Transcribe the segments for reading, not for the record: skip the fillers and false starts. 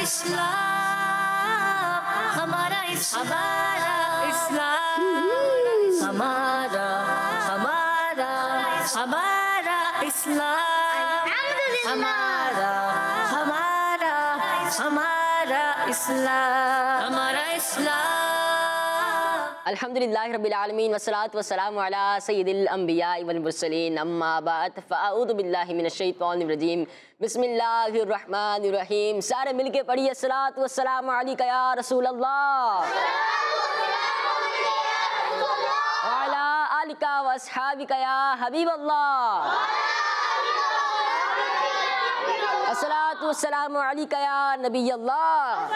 इस्लाम, हमारा इस्लाम, हमारा हमारा हमारा इस्लाम, हमारा हमारा हमारा इस्लाम, हमारा इस्लाम। अल्हम्दुलिल्लाहि रब्बिल आलमीन वस्सलातु वस्सलामु अला सय्यिदिल अंबिया वल मुरसलीन अम्मा बाद फ़अऊज़ु बिल्लाहि मिनश शैतानिर रजीम बिस्मिल्लाहिर रहमानिर रहीम। सारे मिलके पढ़िए सलात वस्सलामु अलैका या रसूल अल्लाह व अला आलिका व अस्हाबिका या हबीब अल्लाह। अस्सलातु वस्सलामु अलैका या नबी अल्लाह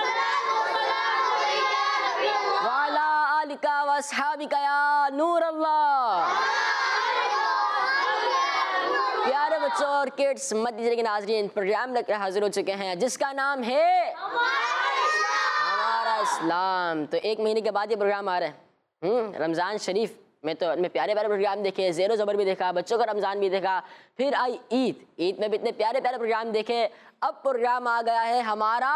वाला आलिका व अस्हाबिका या नूर अल्लाह। प्यारे बच्चों और किड्स मदनी के नाज़रीन, प्रोग्राम लेकर हाजिर हो चुके हैं जिसका नाम है हमारा इस्लाम। तो एक महीने के बाद ये प्रोग्राम आ रहा है रमज़ान शरीफ में। तो मैं प्यारे प्यारे प्रोग्राम देखे, ज़ेरो ज़बर भी देखा, बच्चों का रमज़ान भी देखा, फिर आई ईद में भी इतने प्यारे प्यारे प्रोग्राम देखे। अब प्रोग्राम आ गया है हमारा।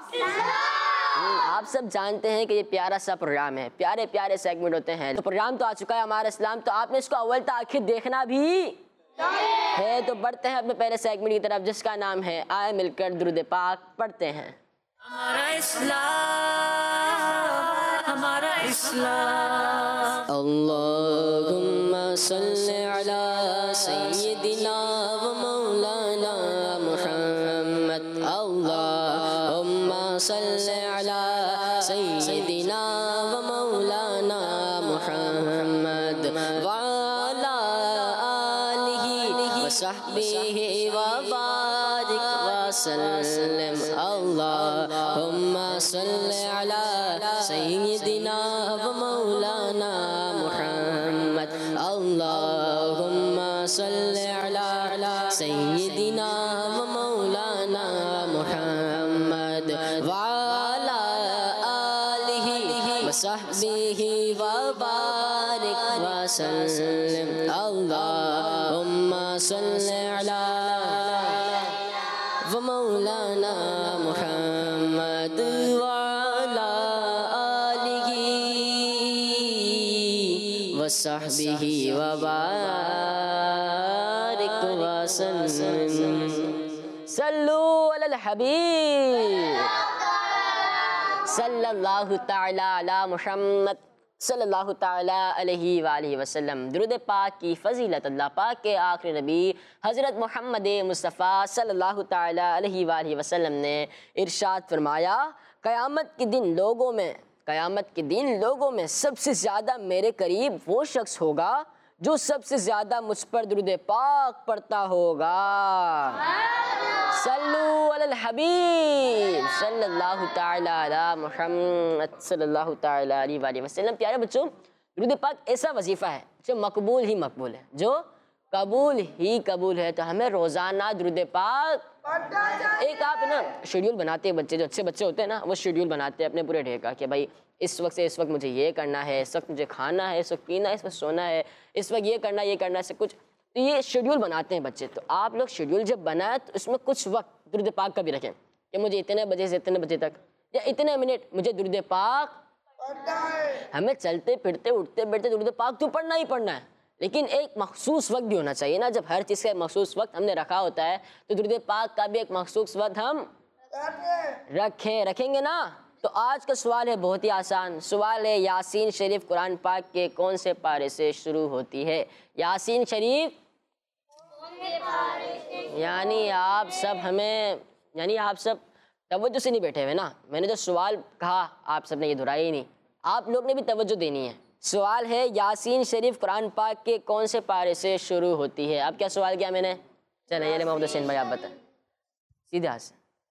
आप सब जानते हैं कि ये प्यारा सा प्रोग्राम है, प्यारे प्यारे सेगमेंट होते हैं। तो प्रोग्राम तो आ चुका है हमारा इस्लाम, तो आपने इसको अव्वल तक आखिर देखना भी है। तो बढ़ते हैं अपने पहले सेगमेंट की तरफ जिसका नाम है आए मिलकर दुरूद पाक पढ़ते हैं। हमारा इस्लाम, हमारा इस्लाम। अल्लाहुम्मा सल्लि अला सय्यिदिना व मौलाना मुहम्मद। अल्लाहुम्मा सल्लि अला सय्यिदिना व मौलाना मुहम्मद व अला आलिहि व सहबिहि व बारिक व सल्लिम। अल्लाहुम्मा सल्लि अला सय्यिदिना व मौलाना मुहम्मद। अल्लाहुम्मा सल्लि अला सय्यिदिना व मौलाना मुहम्मद व अला आलिहि व सहबिहि व बारिक व सल्लिम। अल्लाहुम्मा सल्लि अला व मौलाना मुहम्मद व अला आलिहि व सहबिहि व बारिक व सल्लिम। सल्लू अलल हबीब सल्लल्लाहु तआला अला मुहम्मद सल्लल्लाहु तआला अलैहि वालिहि वसल्लम। दुरूद पाक की फजीलत अल्लाह पाक के आखिरी नबी हज़रत मोहम्मद मुस्तफ़ा सल्लल्लाहु तआला अलैहि वालिहि वसल्लम ने इरशाद फरमाया, क़यामत के दिन लोगों में सबसे ज़्यादा मेरे करीब वो शख्स होगा जो सबसे ज़्यादा मुझ पर दुरूद पाक पढ़ता होगा। सल्लू अलल हबीब सल्लल्लाहु तआला अला मुहम्मद सल्लल्लाहु तआला अलैहि वसल्लम। प्यारे बच्चों, दुरूद पाक ऐसा वजीफ़ा है जो मकबूल ही मकबूल है, जो कबूल ही कबूल है। तो हमें रोज़ाना दुरूद पाक एक आप ना शेड्यूल बनाते हैं, बच्चे जो अच्छे बच्चे होते हैं ना वो शेड्यूल बनाते हैं अपने पूरे डे का कि भाई इस वक्त से इस वक्त मुझे ये करना है, इस वक्त मुझे खाना है, इस वक्त पीना है, इस वक्त सोना है, इस वक्त ये करना है सब कुछ। तो ये शेड्यूल बनाते हैं बच्चे। तो आप लोग शेड्यूल जब बनाए तो उसमें कुछ वक्त दुरूद पाक का भी रखें कि मुझे इतने बजे से इतने बजे तक या इतने मिनट मुझे दुरूद पाक। हमें चलते फिरते उठते बैठते दुरूद पाक तो पढ़ना ही पढ़ना है, लेकिन एक मखसूस वक्त भी होना चाहिए ना। जब हर चीज़ का एक मखसूस वक्त हमने रखा होता है तो दुरूद पाक का भी एक मखसूस वक्त हम रखेंगे ना। तो आज का सवाल है बहुत ही आसान सवाल है, यासीन शरीफ कुरान पाक के कौन से पारे से शुरू होती है? यासीन शरीफ यानी आप सब तवज्जो से नहीं बैठे हुए ना। मैंने जो सवाल कहा आप सब ने ये दोहराया ही नहीं, आप लोग ने भी तवज्जो देनी है। सवाल है यासीन शरीफ कुरान पाक के कौन से पारे से शुरू होती है? अब क्या सवाल किया मैंने? चले ये मोहम्मद हुसैन भाई आप बताएं सीधे हाथ से।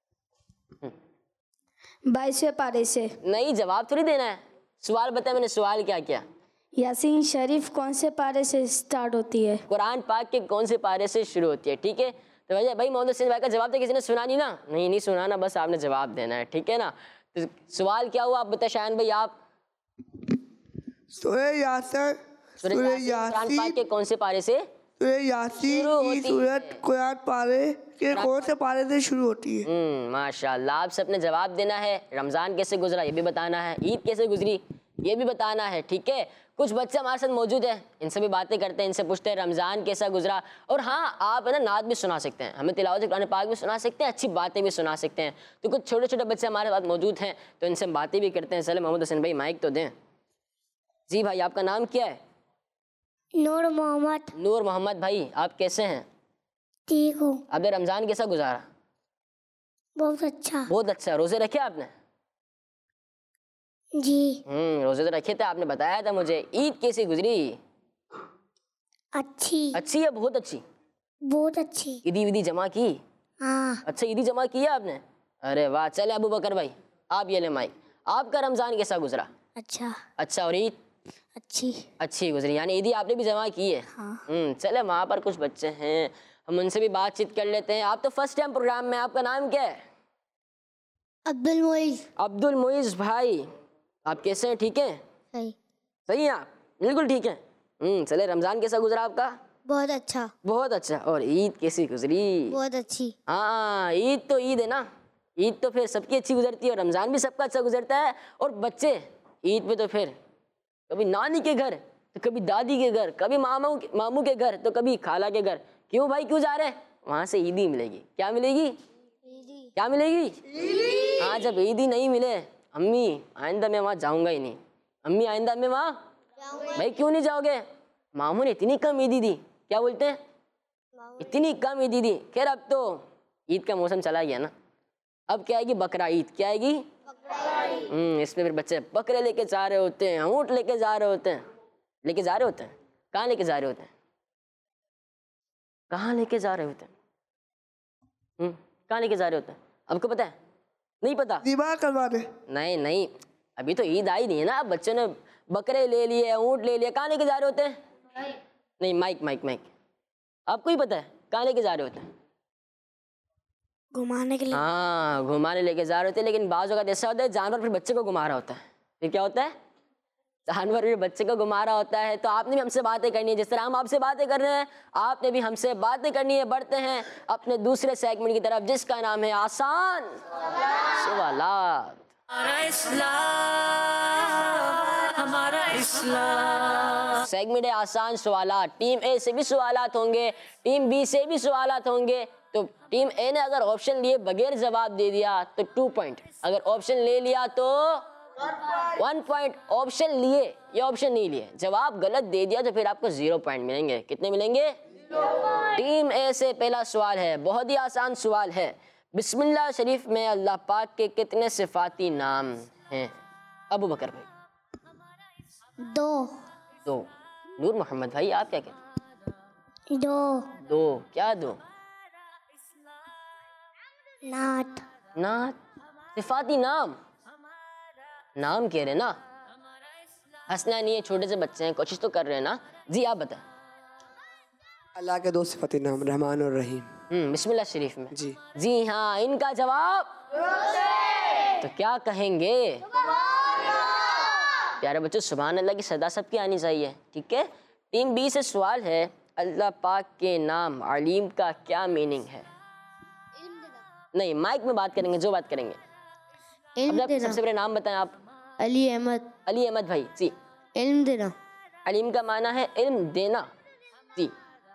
22वें पारे से। नहीं, जवाब थोड़ी देना है, सवाल बताया मैंने। सवाल क्या किया? यासीन शरीफ कौन से पारे से स्टार्ट होती है? कुरान पाक के कौन से पारे से शुरू होती है? ठीक है, तो भाई मोहम्मद हुसैन भाई का जवाब तो किसी ने सुना नहीं ना? नहीं सुना ना, बस आपने जवाब देना है, ठीक है ना। तो सवाल क्या हुआ आप बताए शायन भाई आप? सूरह यासीन कुरान पाक के कौन से पारे से तो ये यासीन शुरू की होती सूरत कुरान पारे के कौन से पारे से शुरू होती है? माशाल्लाह, आप सबने जवाब देना है। रमज़ान कैसे गुजरा ये भी बताना है, ईद कैसे गुजरी ये भी बताना है, ठीक है। कुछ बच्चे हमारे साथ मौजूद हैं, इनसे भी बातें करते हैं, इनसे पूछते हैं रमज़ान कैसा गुजरा। और हाँ, आप है ना नात भी सुना सकते हैं, हमें तिलावत कुरान पाक भी सुना सकते हैं, अच्छी बातें भी सुना सकते हैं। तो कुछ छोटे छोटे बच्चे हमारे पास मौजूद हैं, तो इनसे हम बातें भी करते हैं। चले मोहम्मद हसन भाई माइक तो दें। जी भाई, आपका नाम क्या है? नूर मोहम्मद। नूर मोहम्मद भाई, आप कैसे हैं? ठीक हूँ। आपने रमज़ान कैसा गुजारा? बहुत अच्छा। बहुत अच्छा। रोज़े रखे आपने? जी। रोज़े तो रखे थे, आपने बताया था मुझे। ईद कैसी गुजरी? अच्छी। अच्छी है, बहुत अच्छी? बहुत अच्छी। ईदी विदी जमा की? हाँ। अच्छा, ईदी जमा की है आपने? अरे वाह। चले अबू बकर भाई, आप ये ले माइक। आपका रमज़ान कैसा गुजरा? अच्छा। अच्छा। और ईद? अच्छी। अच्छी गुजरी, यानी ईदी आपने भी जमा की है। हाँ। चले वहाँ पर कुछ बच्चे हैं, हम उनसे भी बातचीत कर लेते हैं। आप तो फर्स्ट टाइम प्रोग्राम में, आपका नाम क्या है? अब्दुल मोइज। अब्दुल मोइज भाई, आप कैसे हैं? ठीक हैं? सही। सही हैं आप? बिल्कुल ठीक है। चले, रमज़ान कैसा गुजरा आपका? बहुत अच्छा। बहुत अच्छा। और ईद कैसी गुजरी? बहुत अच्छी। हाँ, ईद तो ईद है ना, ईद तो फिर सबकी अच्छी गुजरती है, और रमज़ान भी सबका अच्छा गुजरता है। और बच्चे ईद पे तो फिर कभी नानी के घर, तो कभी दादी के घर, कभी मामू के घर, तो कभी खाला के घर। क्यों भाई, क्यों जा रहे हैं? वहाँ से ईदी मिलेगी। क्या मिलेगी? ईदी। क्या मिलेगी? हाँ, जब ईदी नहीं मिले, अम्मी आइंदा मैं वहाँ जाऊँगा ही नहीं, अम्मी आइंदा मैं वहाँ। भाई क्यों नहीं जाओगे? मामू ने इतनी कम ईदी दी। क्या बोलते हैं? इतनी कम ईदी दी। खैर, अब तो ईद का मौसम चला गया ना, अब क्या आएगी? बकरा ईद। क्या आएगी? इसमें फिर बच्चे बकरे लेके जा रहे होते हैं, ऊँट लेके जा रहे होते हैं। लेके जा रहे होते हैं? कहाँ लेके जा रहे होते हैं? कहाँ लेके जा रहे होते हैं? कहाँ लेके जा रहे होते हैं? आपको पता है? नहीं पता? दिमाग करवाने। नहीं नहीं, अभी तो ईद आई नहीं है ना, अब बच्चों ने बकरे ले लिए, ऊँट ले लिए, कहाँ लेके जा रहे होते हैं? नहीं, माइक माइक माइक, आपको ही पता है कहाँ लेके जा रहे होते हैं? घुमाने के लिए। हाँ, घुमाने लेके जा रहे होते हैं, लेकिन बाज़ वक़्त ऐसा होता है जानवर फिर बच्चे को घुमा रहा होता है। फिर क्या होता है? जानवर फिर बच्चे को घुमा रहा होता है। तो आपने भी हमसे बातें करनी है, जिस तरह हम आपसे बातें कर रहे हैं, आपने भी हमसे बातें करनी है। बढ़ते हैं अपने दूसरे सेगमेंट की तरफ, जिसका नाम है आसान सवालात। हमारा इस्लाम। सेगमेंट है आसान सवालात। टीम ए से भी सवालात होंगे, टीम बी से भी सवालात होंगे। तो टीम ए ने अगर ऑप्शन लिए बगैर जवाब दे दिया तो 2 पॉइंट, अगर ऑप्शन ले लिया तो 1 पॉइंट। ऑप्शन लिए या ऑप्शन नहीं लिए, जवाब गलत दे दिया तो फिर आपको 0 पॉइंट मिलेंगे। कितने मिलेंगे? टीम ए से पहला सवाल है, बहुत ही आसान सवाल है। बिस्मिल्लाह शरीफ में अल्लाह पाक के कितने सिफाती नाम हैं? अबू बकर भाई। 2। नूर मोहम्मद भाई, आप क्या कहते हैं? 2। क्या 2? नात। नात? सिफाती नाम? नाम कह रहे ना, हंसना नहीं है, छोटे से बच्चे हैं, कोशिश तो कर रहे हैं ना। जी आप बताएं। अल्लाह के 2 सिफाती नाम, रहमान और रहीम। बिस्मिल्लाह शरीफ में। जी हाँ, इनका जवाब तो क्या कहेंगे? प्यारे बच्चों, सुभान अल्लाह की सदा सबकी आनी चाहिए, ठीक है। टीम बी से सवाल है, अल्लाह पाक के नाम अलीम का क्या मीनिंग है? नहीं, माइक में बात करेंगे, जो बात करेंगे। सबसे पहले नाम बताएं आप। अली अहमद। अली अहमद भाई। जी। इल्म देना। अलीम का माना है इल्म देना। जी।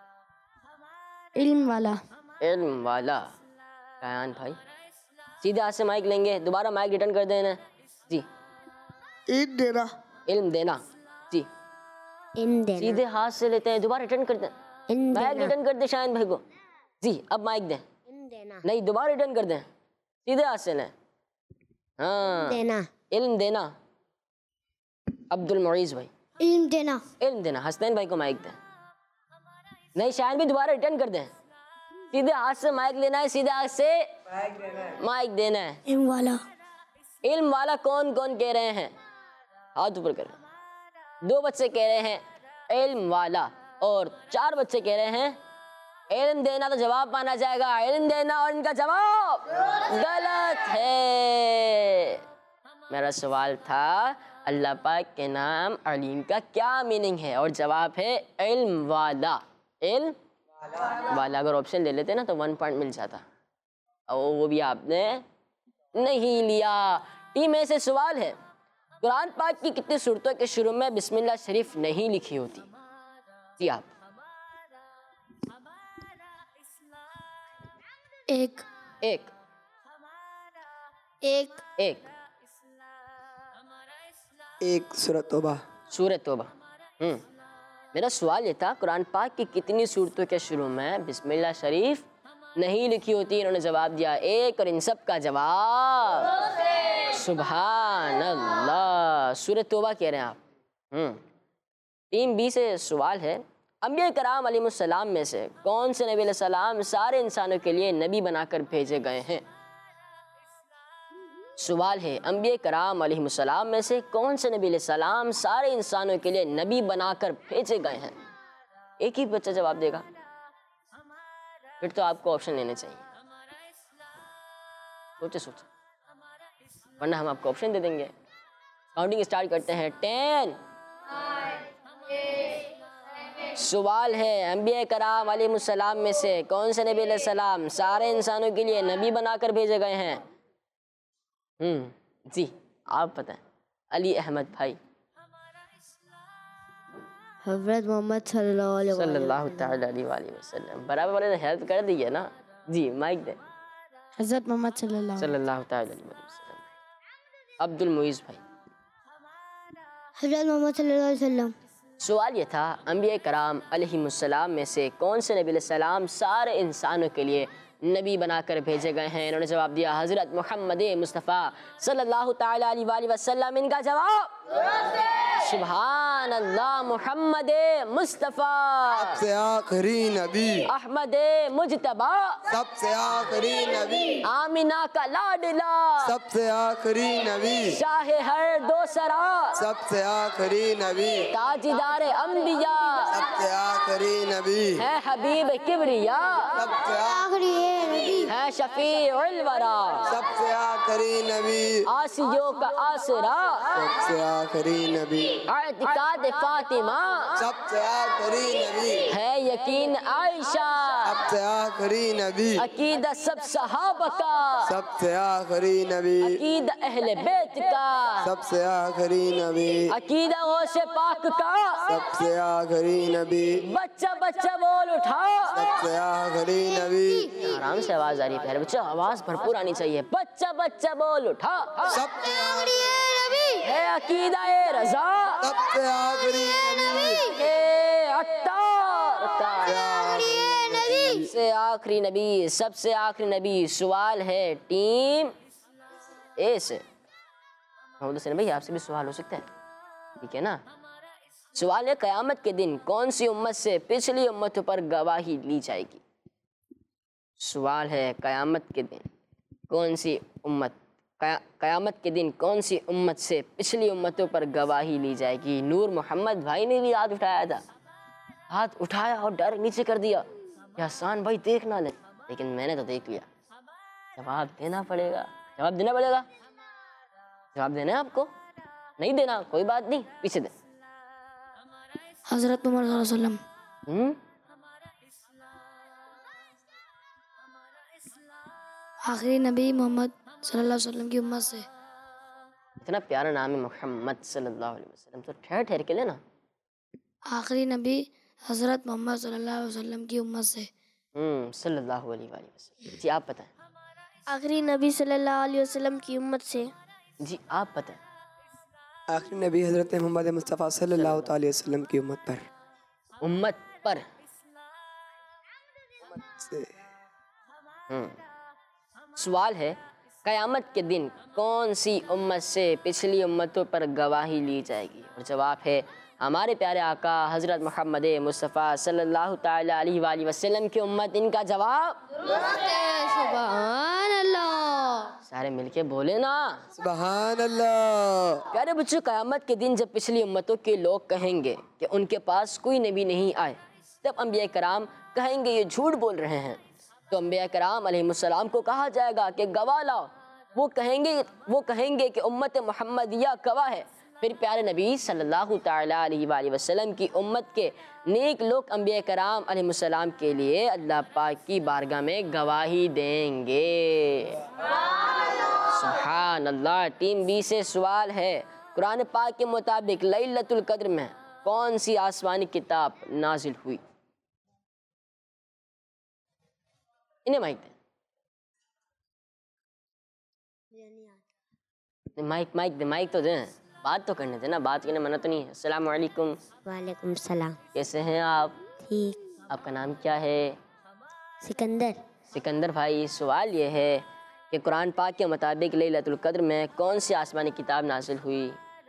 इल्म वाला। इल्म वाला। कायन भाई, सीधे हाथ से माइक लेंगे, दोबारा माइक रिटर्न कर देना। जी। इल्म देना। इल्म देना। जी। इल्म देना। सीधे हाथ से लेते हैं, दोबारा रिटर्न कर दें। माइक रिटर्न कर दे शायद भाई को। जी, अब माइक दें। इल्म देना। नहीं, दोबारा रिटर्न कर दें, सीधे हाथ से लें। हाँ, देना। इल्म देना। अब्दुल मोइज भाई। इल्म देना। इल्म देना। हसनैन भाई को माइक दें। नहीं, शायद भी दोबारा रिटर्न कर दें, सीधे हाथ से माइक लेना है, सीधे हाथ से माइक देना है। इल्म वाला। इल्म वाला कौन कौन कह रहे हैं? हाथ ऊपर करें। 2 बच्चे कह रहे हैं इल्म वाला, और 4 बच्चे कह रहे हैं इल्म देना। तो जवाब माना जाएगा इल्म देना, और इनका जवाब गलत है। मेरा सवाल था अल्लाह पाक के नाम अलीम का क्या मीनिंग है, और जवाब है इल्म वाला। इल्म वाला। अगर ऑप्शन ले लेते ना तो 1 पॉइंट मिल जाता, और वो भी आपने नहीं लिया। टीम ए से सवाल है, कुरान पाक की कितनी सूरतों के शुरू में बिस्मिल्लाह शरीफ नहीं लिखी होती? जी आप। एक एक एक एक एक सूरत तौबा। सूरत तौबा। मेरा सवाल ये था, कुरान पाक की कितनी सूरतों के शुरू में बिस्मिल्लाह शरीफ नहीं लिखी होती? इन्होंने जवाब दिया एक, और इन सब का जवाब सुभान अल्लाह, सूरत तौबा कह रहे हैं आप। टीम बी से सवाल है, अंबिया कराम अलैहिस्सलाम में से कौन से नबी अलैहिस्सलाम सारे इंसानों के लिए नबी बनाकर भेजे गए हैं? सवाल है, अंबिया कराम अलैहिस्सलाम में से कौन से नबी अलैहिस्सलाम सारे इंसानों के लिए नबी बनाकर भेजे गए हैं? एक ही बच्चा जवाब देगा, फिर तो आपको ऑप्शन लेने चाहिए। सोचे सोचे, वरना हम आपको ऑप्शन दे देंगे। काउंटिंग स्टार्ट करते हैं। 10। सवाल है, अंबिया कराम अलैहिस्सलाम में से कौन से नबी अलैहिस्सलाम सारे इंसानों के लिए नबी बनाकर भेजे गए हैं? जी आप बताएं। अली अहमद भाई। हज़रत मोहम्मद सल्लल्लाहु ताला अलैहि वसल्लम। बराबर वाले ने हेल्प कर दी है ना। जी माइक दे। हज़रत मोहम्मद सल्लल्लाहु ताला अलैहि वसल्लम। अब्दुल मुईज़ भाई। हज़रत मोहम्मद सल्लल्लाहु अलैहि वसल्लम। सवाल ये था, अंबिया कराम अलैहिस्सलाम में से कौन से नबी अलैहिस्सलाम सारे इंसानों के लिए नबी बनाकर भेजे गए हैं? इन्होंने जवाब दिया हज़रत मोहम्मद मुस्तफ़ा सल्लल्लाहु ताला अलैहि वसल्लम। इनका जवाब सुभान अल्लाह, मोहम्मद मुस्तफ़ा सबसे आखिरी नबी, अहमद मुजतबा सबसे आखिरी नबी, आमिना का लाडला सबसे आखिरी नबी, शाह हर दो सरा सबसे आखिरी नबी, ताजदार अंबिया सबसे आखिरी नबी, है हबीब किबरिया सबसे आखिरी नबी, है शफी उल वरा सबसे आखिरी नबी, आसियों का आसरा सबसे आखिरी नबी, इतिकाद फातिमा सबसे आखिरी नबी, है यकीन आयशा सबसे आखिरी नबी, अकीदा सब सहाबा का सबसे आखिरी नबी, अकीदा अहले बैत का सबसे आखिरी नबी, अकीदा गौसे पाक का सबसे आखिरी नबी, बच्चा बच्चा बोल उठा सबसे आखिरी नबी, आराम से आवाज आ रही है प्यारे बच्चा, आवाज भरपूर आनी चाहिए। बच्चा बच्चा बोल उठा सबसे आखिरी नबी, है अकीदा ए रजा सबसे आखिरी नबी, ए अत्तार सबसे आखिरी नबी, सबसे आखिरी नबी। सवाल है टीम ए से। मोहम्मद हुसैन भाई आपसे भी सवाल हो सकता है, ठीक है ना? सवाल है, क़यामत के दिन कौन सी उम्मत से पिछली उम्मतों पर गवाही ली जाएगी? सवाल है, क़यामत के दिन कौन सी उम्मत क़यामत के दिन कौन सी उम्मत से पिछली उम्मतों पर गवाही ली जाएगी? नूर मोहम्मद भाई ने भी हाथ उठाया था, हाथ उठाया और डायरेक्ट नीचे कर दिया। हसन भाई देख ना ले, लेकिन मैंने तो देख लिया। जवाब देना पड़ेगा, जवाब देना पड़ेगा। जवाब देना है आपको, नहीं देना कोई बात नहीं, पीछे दे। हज़रत मोहम्मद सल्लल्लाहु अलैहि वसल्लम। आखिरी नबी मोहम्मद सल्लल्लाहु अलैहि वसल्लम की उम्मत से। इतना प्यारा नाम है मोहम्मद सल्लल्लाहु अलैहि वसल्लम, तो ठहर ठहर के लेना। आखिरी नबी हज़रत मोहम्मद सल्लल्लाहु अलैहि वसल्लम की उम्मत से। सल्लल्लाहु अलैहि वसल्लम। जी आप बताएं। आखिरी नबी सल्लल्लाहु अलैहि वसल्लम की उम्मत से। जी आप बताएं। आखिरी नबी हज़रत मोहम्मद मुस्तफ़ा सल्लल्लाहु अलैहि वसल्लम की उम्मत पर। उम्मत पर से। सवाल है, क़यामत के दिन कौन सी उम्मत से पिछली उम्मतों पर गवाही ली जाएगी? और जवाब है हमारे प्यारे आका हज़रत मोहम्मद मुस्तफ़ा सल्लल्लाहु ताला अलैहि वसल्लम की उम्मत। इनका जवाब सुभान अल्लाह। सारे मिलके बोले ना, सुभान अल्लाह। प्यारे बच्चों, क़यामत के दिन जब पिछली उम्मतों के लोग कहेंगे कि उनके पास कोई नबी नहीं आए, तब अंबिया कराम कहेंगे ये झूठ बोल रहे हैं। तो अंबिया कराम अलैहिस्सलाम को कहा जाएगा कि गवाह लाओ। वो कहेंगे कि उम्मत मोहम्मदिया गवाह है। फिर प्यारे नबी सल्लल्लाहु ताला अलैहि वसल्लम की उम्मत के नेक लोग अंबिया कराम अलैहिस्सलाम के लिए अल्लाह पाक की बारगाह में गवाही देंगे। सुभान अल्लाह। टीम बी से सवाल है, कुरान पाक के मुताबिक लैलतुल कद्र में कौन सी आसमानी किताब नाजिल हुई? इन्हें माइक दे, माइक तो दें, बात तो करने देना, बात करने मना तो नहीं है। अस्सलाम वालेकुम। वालेकुम सलाम। कैसे हैं आप? ठीक। आपका नाम क्या है? सिकंदर। सिकंदर भाई, सवाल ये है कि कुरान पाक के मुताबिक लैलतुल कद्र में कौन सी आसमानी किताब नाजिल हुई?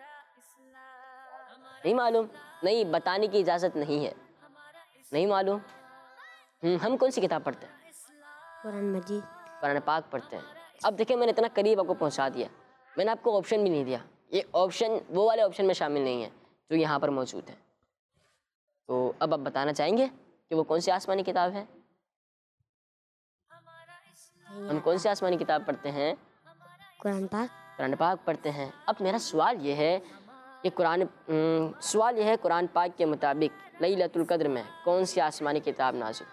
नहीं मालूम? नहीं, बताने की इजाज़त नहीं है। नहीं मालूम? हम कौन सी किताब पढ़ते हैं? कुरान मजीद। कुरान पाक पढ़ते हैं। अब देखिए, मैंने इतना करीब आपको पहुंचा दिया, मैंने आपको ऑप्शन भी नहीं दिया। ये ऑप्शन वो वाले ऑप्शन में शामिल नहीं है जो यहाँ पर मौजूद है। तो अब आप बताना चाहेंगे कि वो कौन सी आसमानी किताब है? हम कौन सी आसमानी किताब पढ़ते हैं? कुरान पाक। कुरान पाक पढ़ते हैं। अब मेरा सवाल ये है कि कुरान पाक के मुताबिक लैलतुल कद्र में कौन सी आसमानी किताब नाज़िल?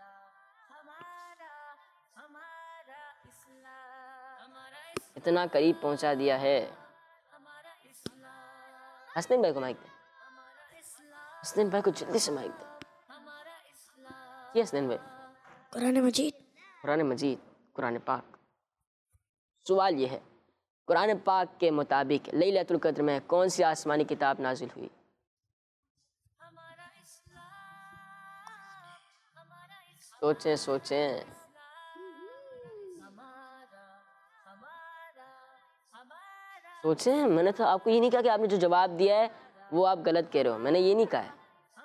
इतना करीब पहुंचा दिया है। हसनैन भाई को माइक दे, हसनैन भाई को जल्दी से माइक दे। ये हसनैन भाई। कुरान मजीद। कुरान मजीद, कुरान पाक। सवाल ये है, कुरान पाक के मुताबिक लैलतुल कद्र में कौन सी आसमानी किताब नाजिल हुई? सोचें सोचें। सोचें। मैंने तो आपको ये नहीं कहा कि आपने जो जवाब दिया है वो आप गलत कह रहे हो, मैंने ये नहीं कहा है।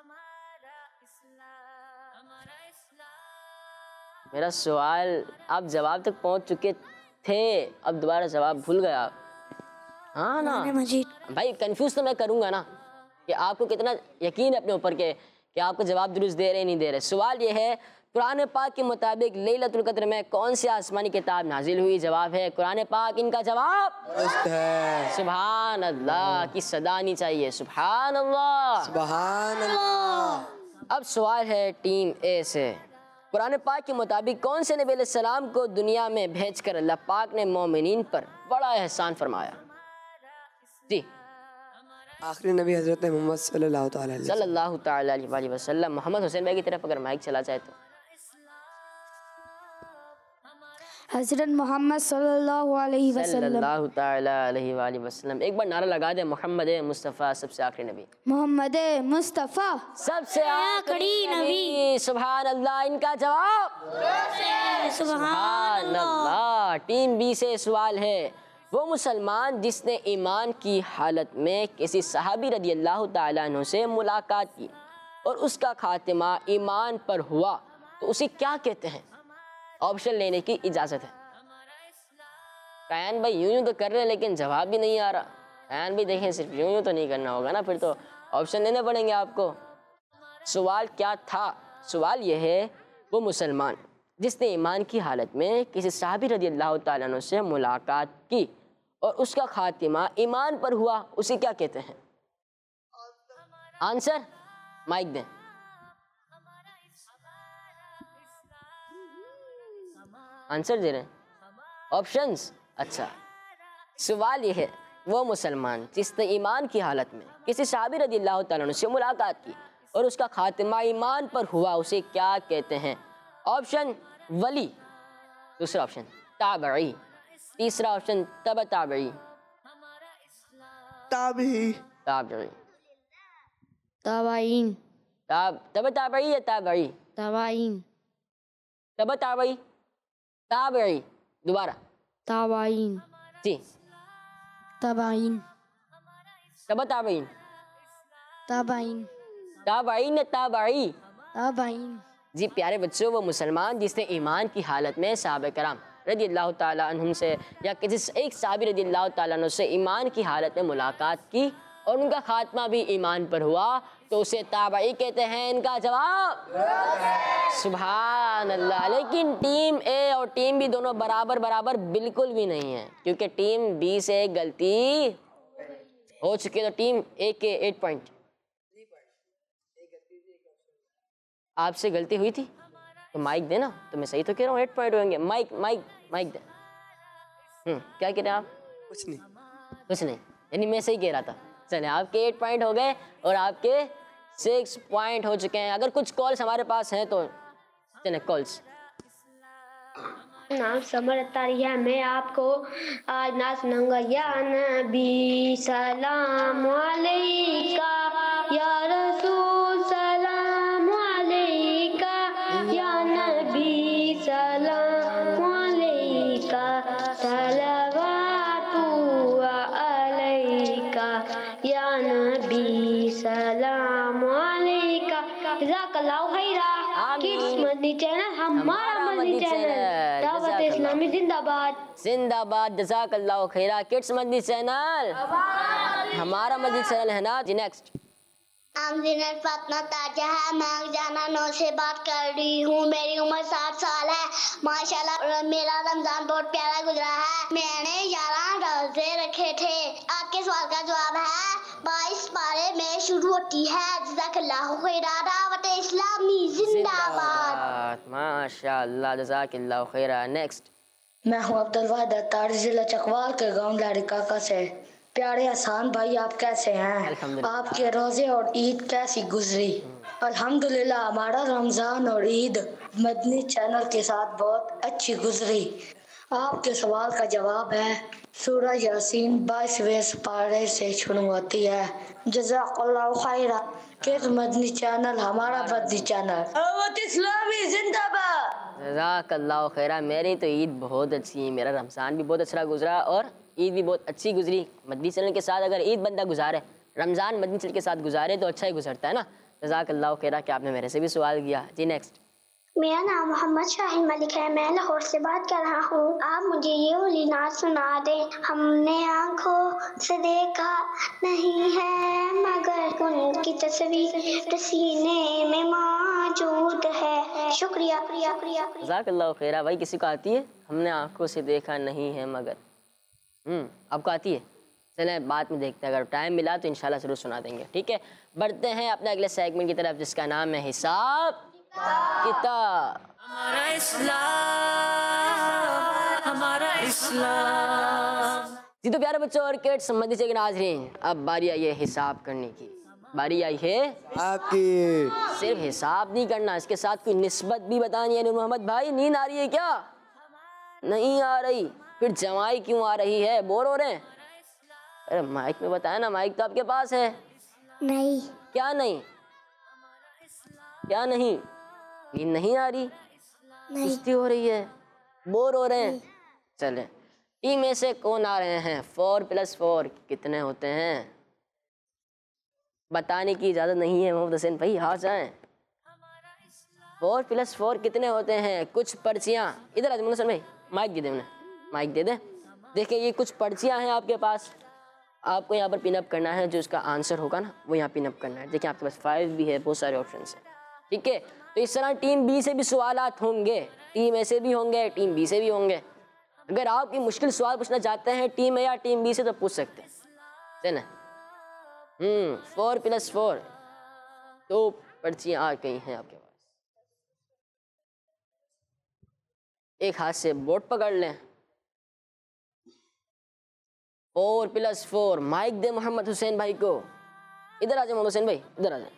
मेरा सवाल, आप जवाब तक पहुंच चुके थे, अब दोबारा जवाब भूल गए आप। हाँ ना मजीद। भाई, कंफ्यूज तो मैं करूँगा ना कि आपको कितना यकीन है अपने ऊपर के कि आपको जवाब दुरुस्त दे रहे नहीं दे रहे। सवाल ये है, कुरान पाक के मुताबिक लैलतुल कद्र में कौन सी आसमानी किताब नाजिल हुई? जवाब है कुरान पाक। इनका जवाब दुरुस्त है। सुभान अल्लाह की सदा आनी चाहिए। सुभान अल्लाह, सुभान अल्लाह। अब सवाल है टीम ए से, कुरान पाक के मुताबिक कौन से नबी अलैहिस्सलाम को दुनिया में भेजकर अल्लाह पाक ने मोमिनीन पर बड़ा एहसान फरमाया? जी, आखिरी नबी हजरत मोहम्मद सल्लल्लाहु ताला अलैहि वसल्लम। मोहम्मद हुसैन भाई की तरफ अगर माइक चला जाए तो। हजरत मोहम्मद सल्लल्लाहु अलैहि वसल्लम। एक बार नारा लगा दे, मोहम्मद मुस्तफ़ा सबसे आखिरी नबी। मोहम्मद मुस्तफ़ा सबसे आखिरी नबी। सुभान अल्लाह। इनका जवाब सुभान अल्लाह। टीम बी से सवाल है, वो मुसलमान जिसने ईमान की हालत में किसी सहाबी रदी अल्लाह ताला अन्हु से मुलाकात की और उसका खातिमा ईमान पर हुआ तो उसे क्या कहते हैं? ऑप्शन लेने की इजाज़त है। कैन भाई यूं तो कर रहे हैं लेकिन जवाब भी नहीं आ रहा। कैन भी देखें, सिर्फ यूं तो नहीं करना होगा ना, फिर तो ऑप्शन देने पड़ेंगे आपको। सवाल क्या था? सवाल यह है, वो मुसलमान जिसने ईमान की हालत में किसी सहाबी रदी अल्लाह ताला अन्हु से मुलाकात की और उसका खातिमा ईमान पर हुआ, उसे क्या कहते हैं? आंसर माइक दें। आंसर दे रहे हैं, ऑप्शंस। अच्छा, सवाल ये है, वो मुसलमान जिसने ईमान की हालत में किसी सहाबी रदी अल्लाह ताला अन्हु से मुलाकात की और उसका खातिमा ईमान पर हुआ, उसे क्या कहते हैं? ऑप्शन वली, दूसरा ऑप्शन ताबई, तीसरा ऑप्शन तब ताबई। ताबी। ताबई। तवाइन। तब ताबई या ताबई? तवाइन। तब ताबई, ताबई। दोबारा। तवाइन। जी। तवाइन। तब ताबई। तवाइन। ताबई या ताबई? तवाइन। जी प्यारे बच्चों, वो मुसलमान जिसने ईमान की हालत में सहाबा कराम रदी अल्लाह ताला अन्हुम से या किसी एक सहाबी रदी अल्लाह ताला अन्हु से ईमान की हालत में मुलाकात की और उनका खात्मा भी ईमान पर हुआ तो उसे ताबई कहते हैं। इनका जवाब सुभान अल्लाह। लेकिन टीम ए और टीम बी दोनों बराबर बराबर बिल्कुल भी नहीं है, क्योंकि टीम बी से गलती हो चुके तो टीम ए के 8 पॉइंट। आपसे गलती हुई थी तो माइक देना, तो मैं सही तो कह रहा हूँ 8 पॉइंट होंगे। माइक माइक माइक दे। क्या कह रहे हैं आप? कुछ नहीं। कुछ नहीं, यानी मैं सही कह रहा था। चले, आपके 8 पॉइंट हो गए और आपके 6 पॉइंट हो चुके हैं। अगर कुछ कॉल्स हमारे पास हैं तो चले कॉल्स। नाम समर अत्तारी है। मैं आपको आज नाच सुनाऊंगा। या नबी सलाम अलैका, या रसूल सलाम अलैका, या नबी सलाम अलैका, सलवातु अलैका, या नबी सलाम अलैका। जज़ाकल्लाहु खैरा। किड्स मदनी चैनल हमारा मदनी चैनल। दावत इस्लामी जिंदाबाद जिंदाबाद। जज़ाकल्लाहु खैरा। किड्स मदनी चैनल हमारा मदनी चैनल है ना जी। नेक्स्ट। आमजीनत फातिमा ताजा है। मैं जाना 9 से बात कर रही हूँ। मेरी उम्र 7 साल है। माशाल्लाह मेरा रमजान बहुत प्यारा गुजरा है। मैंने 11 रोजे रखे थे। आपके सवाल का जवाब है 22 पारे में शुरू होती है। जज़ाकल्लाहु खैरा। दावत इस्लामी जिंदाबाद। माशाल्लाह, जज़ाकल्लाहु खैरा। नेक्स्ट। मैं हूँ अब्दुल वाहिद अत्तारी, जिला चकवाल के गांव लाड़ी काका से। प्यारे आसान भाई, आप कैसे हैं? आपके रोजे और ईद कैसी गुजरी? अल्हम्दुलिल्लाह हमारा रमजान और ईद मदनी चैनल के साथ बहुत अच्छी गुजरी। आपके सवाल का जवाब है सूरह यासीन 22वें पारे से शुरू होती है। जज़ाकल्लाहु खैरा। किस मदनी चैनल हमारा मदनी चैनल। दावत इस्लामी जिंदाबाद। जज़ाकल्लाहु खैरा। मेरी तो ईद बहुत अच्छी है, मेरा रमज़ान भी बहुत अच्छा गुजरा और ईद भी बहुत अच्छी गुजरी। मदनी चैनल के साथ अगर ईद बंदा गुजारे, रमज़ान मदनी चैनल के साथ गुजारे तो अच्छा ही गुजरता है ना। जज़ाकल्लाहु खैरा कि आपने मेरे से भी सवाल किया जी। नेक्स्ट। मेरा नाम मोहम्मद शाहिन मलिक है। मैं लाहौर से बात कर रहा हूँ। आप मुझे ये वाली नात सुना दें। हमने आँखों से देखा नहीं है मगर उनकी तस्वीर सीने में मौजूद है। शुक्रिया। जज़ाकल्लाहु खैरा। भाई किसी को आती है? हमने आँखों से देखा नहीं है मगर। आपको आती है? चले बाद में देखते हैं, अगर टाइम मिला तो इंशाल्लाह ज़रूर सुना देंगे। ठीक है, बढ़ते हैं अपने अगले सेगमेंट की तरफ जिसका नाम है हिसाब किताब। हमारा इस्लाम, हमारा इस्लाम। जी तो प्यारे बच्चों और किड्स मदनी चैनल के नाज़रीन, अब बारी आई है हिसाब करने की। बारी आई है आपकी। सिर्फ हिसाब नहीं करना, इसके साथ कोई निस्बत भी बतानी है। नूर मोहम्मद भाई, नींद आ रही है क्या? नहीं आ रही? फिर जमाई क्यों आ रही है? बोर हो रहे हैं? अरे माइक में बताया ना, माइक तो आपके पास है। नहीं। क्या नहीं? क्या नहीं? नींद नहीं आ रही? सुस्ती हो रही है? बोर हो रहे हैं? चले, टीम में से कौन आ रहे हैं? 4 + 4 कितने होते हैं? बताने की इजाजत नहीं है मोहम्मद हुसैन भाई, हाथ जाएं। 4 + 4 कितने होते हैं? कुछ पर्चियाँ इधर आ जाए भाई, माइक दे दे उन्हें, माइक दे दे। देखिए ये कुछ पर्चियाँ हैं आपके पास, आपको यहाँ पर पिनअप करना है। जो इसका आंसर होगा ना वो यहाँ पिनअप करना है। देखिए आपके पास 5 भी है, बहुत सारे ऑप्शन है। ठीक है, तो इस तरह टीम बी से भी सवालात होंगे, टीम ए से भी होंगे, टीम बी से भी होंगे। अगर आप कोई मुश्किल सवाल पूछना चाहते हैं टीम ए या टीम बी से तो पूछ सकते हैं। चले 4 + 4 2 पर्चियाँ आ गई हैं आपके पास। एक हाथ से बोर्ड पकड़ लें। 4 + 4 माइक दे मोहम्मद हुसैन भाई को। इधर आ जाए मोहम्मद हुसैन भाई, इधर आ जाए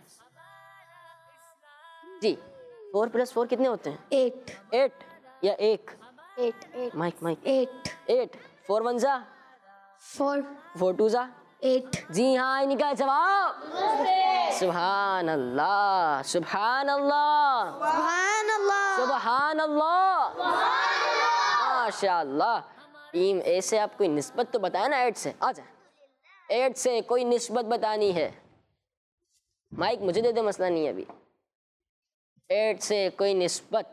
जी। 4 + 4 कितने होते हैं? 8 या 1? 8 माइक 8 4 1 जा 4 4 2 जा 8। जी हाँ, इनका जवाब सुभान अल्लाह, सुभान अल्लाह, सुभान अल्लाह, माशाअल्लाह। टीम ए से आप कोई निस्बत तो बताया ना 8 से। आ जाए, 8 से कोई निस्बत बतानी है। माइक मुझे दे दे, मसला नहीं है अभी। 8 से कोई निस्बत।